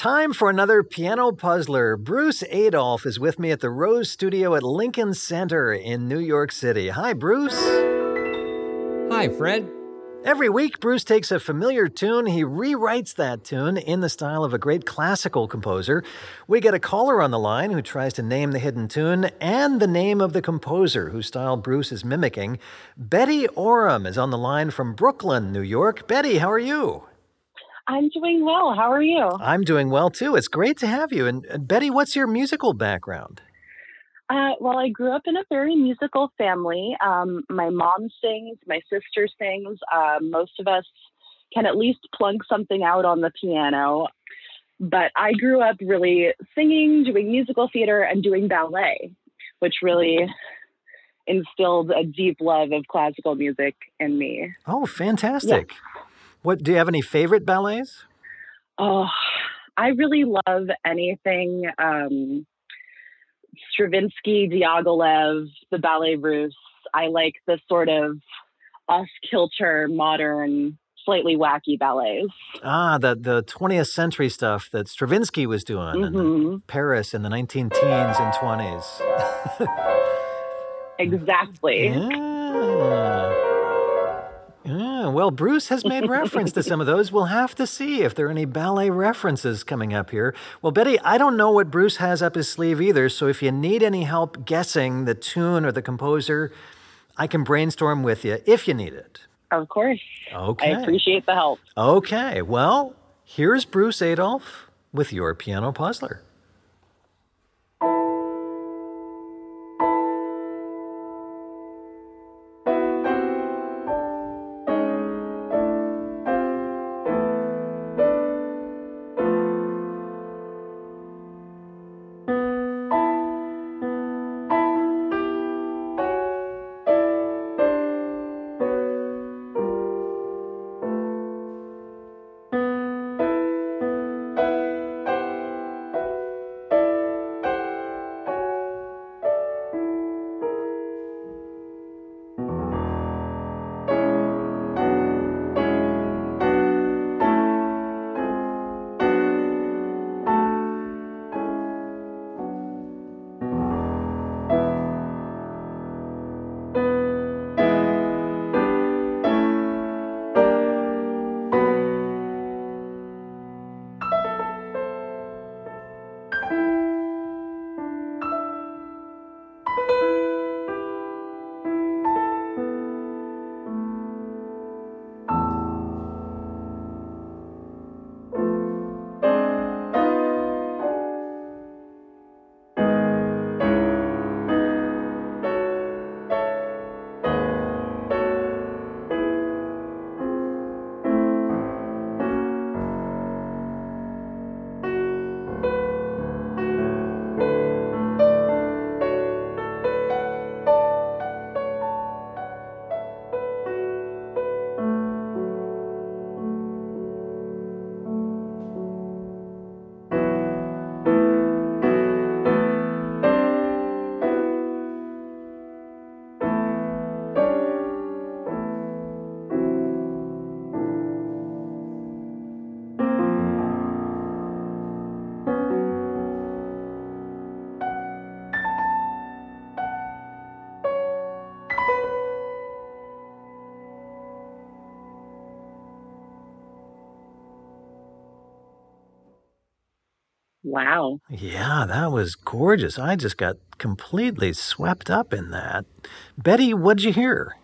time for another piano puzzler. Bruce Adolphe is with me at the Rose Studio at Lincoln Center in New York City. Hi, Bruce. Hi, Fred. Every week, Bruce takes a familiar tune. He rewrites that tune in the style of a great classical composer. We get a caller on the line who tries to name the hidden tune and the name of the composer whose style Bruce is mimicking. Betty Oram is on the line from Brooklyn, New York. Betty, how are you? I'm doing well. How are you? I'm doing well, too. It's great to have you. And Betty, what's your musical background? Well, I grew up in a very musical family. My mom sings, my sister sings. Most of us can at least plunk something out on the piano. But I grew up really singing, doing musical theater, and doing ballet, which really instilled a deep love of classical music in me. Oh, fantastic. Yeah. Do you have any favorite ballets? Oh, I really love anything Stravinsky, Diaghilev, the Ballet Russe. I like the sort of off-kilter, modern, slightly wacky ballets. Ah, the 20th century stuff that Stravinsky was doing in Paris in the 19 teens and 20s. Exactly. Yeah, well, Bruce has made reference to some of those. We'll have to see if there are any ballet references coming up here. Well, Betty, I don't know what Bruce has up his sleeve either, so if you need any help guessing the tune or the composer, I can brainstorm with you if you need it. Of course. Okay. I appreciate the help. Okay, well, here's Bruce Adolphe with your piano puzzler. Wow. Yeah, that was gorgeous. I just got completely swept up in that. Betty, what'd you hear?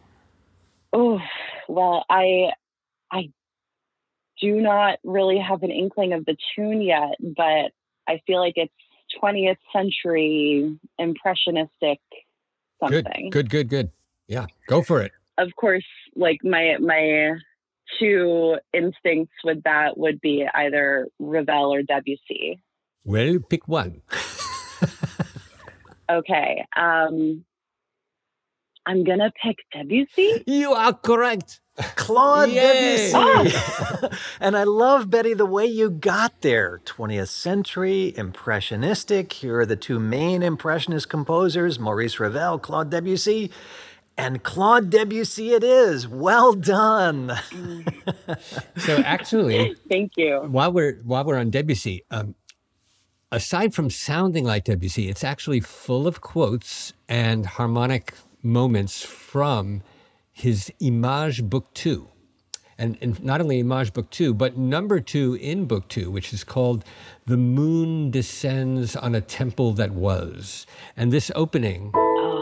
Oh, well, I do not really have an inkling of the tune yet, but I feel like it's 20th century impressionistic something. Good. Yeah, go for it. Of course, like my two instincts with that would be either Ravel or Debussy. Well, pick one. Okay. I'm going to pick Debussy. You are correct. Claude Yay! Debussy. And I love, Betty, the way you got there. 20th century, impressionistic. Here are the two main impressionist composers, Maurice Ravel, Claude Debussy. And Claude Debussy it is. Well done. So actually, Thank you. while we're on Debussy, aside from sounding like Debussy, it's actually full of quotes and harmonic moments from his Image Book 2. And not only Image Book 2, but number 2 in Book 2, which is called The Moon Descends on a Temple That Was. And this opening...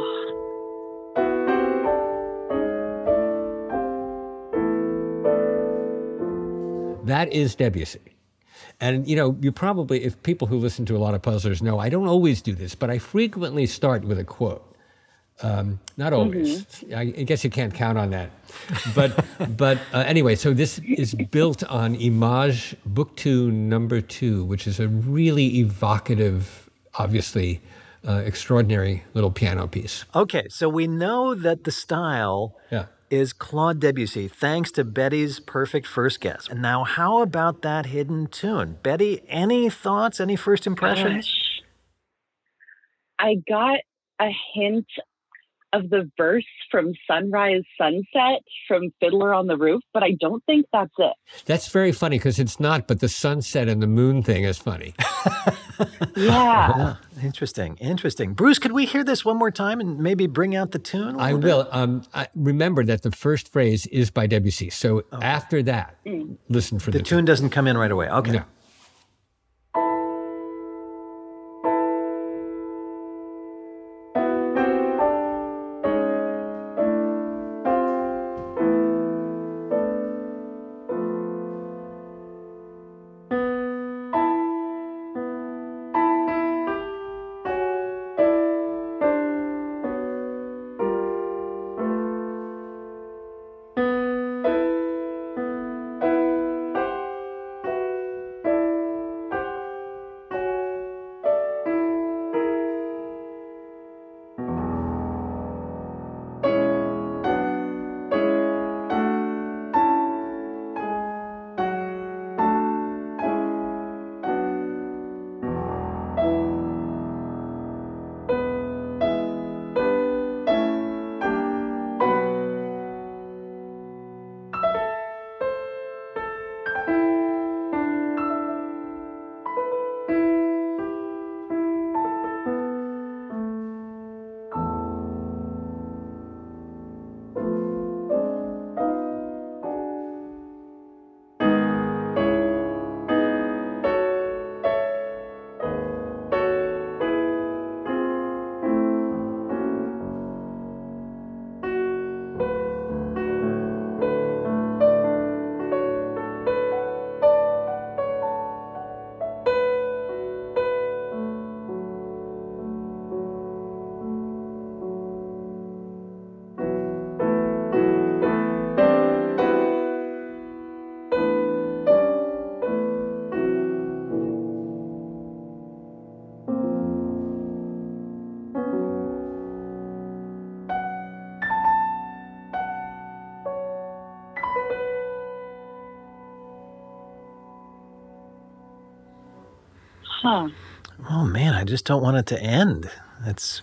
That is Debussy. And, you probably, if people who listen to a lot of puzzlers know, I don't always do this, but I frequently start with a quote. Not always. I guess you can't count on that. But anyway, so this is built on Image Book 2, number 2, which is a really evocative, obviously extraordinary little piano piece. Okay, so we know that the style is Claude Debussy, thanks to Betty's perfect first guess. And now, how about that hidden tune? Betty, any thoughts, any first impressions? Gosh. I got a hint of the verse from Sunrise Sunset from Fiddler on the Roof, but I don't think that's it. That's very funny because it's not, but the sunset and the moon thing is funny. Yeah. Interesting. Bruce, could we hear this one more time and maybe bring out the tune? I will. Remember that the first phrase is by Debussy. So after that, listen for the tune. Doesn't come in right away. Okay. No. Huh. Oh, man, I just don't want it to end. It's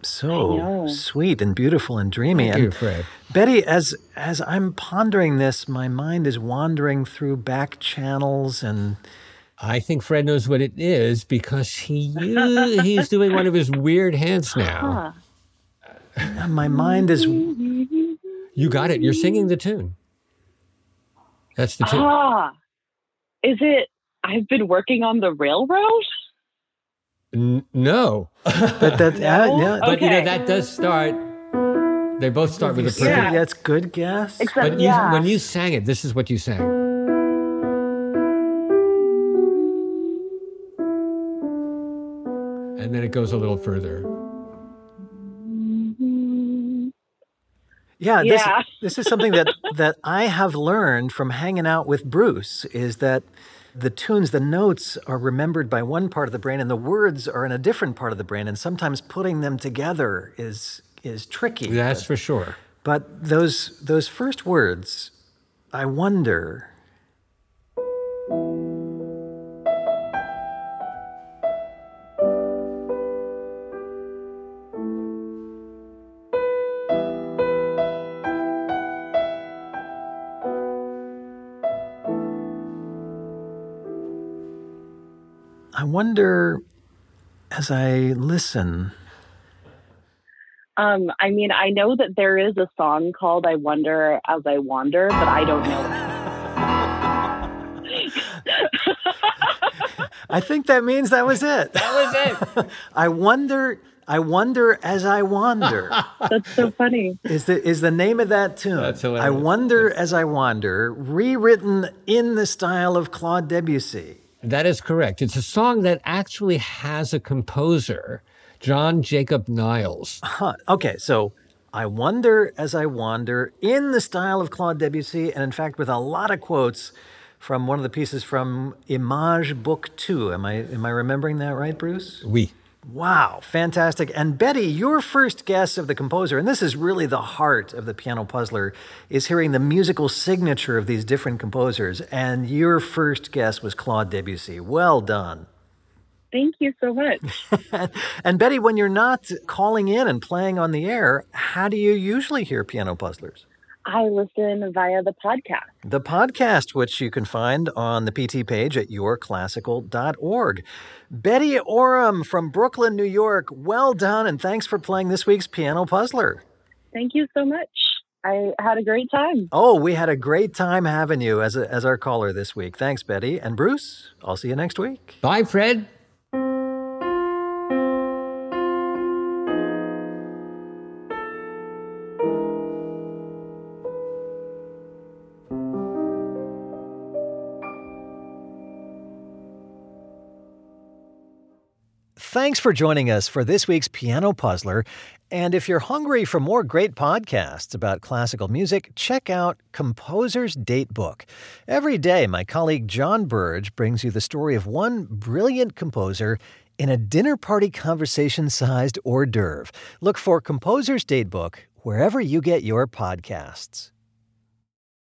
so sweet and beautiful and dreamy. Thank you, Fred. Betty, as I'm pondering this, my mind is wandering through back channels and... I think Fred knows what it is because he's doing one of his weird hands now. My mind is... You got it. You're singing the tune. That's the tune. Is it I've Been Working on the Railroad? No. But that, But that does start. They both start with a perfect. Yeah, that's good guess. Except, but when you sang it, this is what you sang. And then it goes a little further. Yeah, this is something that I have learned from hanging out with Bruce, is that the tunes, the notes are remembered by one part of the brain and the words are in a different part of the brain. And sometimes putting them together is tricky. That's for sure. But those first words, I wonder... I wonder as I listen. I mean, I know that there is a song called I Wonder As I Wander, but I don't know it. I think that means that was it. That was it. I wonder as I wander. That's so funny. Is the name of that tune. That's hilarious. I wonder as I wander, rewritten in the style of Claude Debussy. That is correct. It's a song that actually has a composer, John Jacob Niles. Okay, so I wonder as I wander in the style of Claude Debussy, and in fact with a lot of quotes from one of the pieces from Image Book 2. Am I remembering that right, Bruce? Oui. Wow, fantastic. And Betty, your first guess of the composer, and this is really the heart of the Piano Puzzler, is hearing the musical signature of these different composers. And your first guess was Claude Debussy. Well done. Thank you so much. And Betty, when you're not calling in and playing on the air, how do you usually hear Piano Puzzlers? I listen via the podcast. The podcast, which you can find on the PT page at yourclassical.org. Betty Oram from Brooklyn, New York, well done, and thanks for playing this week's Piano Puzzler. Thank you so much. I had a great time. Oh, we had a great time having you as our caller this week. Thanks, Betty. And Bruce, I'll see you next week. Bye, Fred. Thanks for joining us for this week's Piano Puzzler. And if you're hungry for more great podcasts about classical music, check out Composer's Datebook. Every day, my colleague John Burge brings you the story of one brilliant composer in a dinner party conversation-sized hors d'oeuvre. Look for Composer's Datebook wherever you get your podcasts.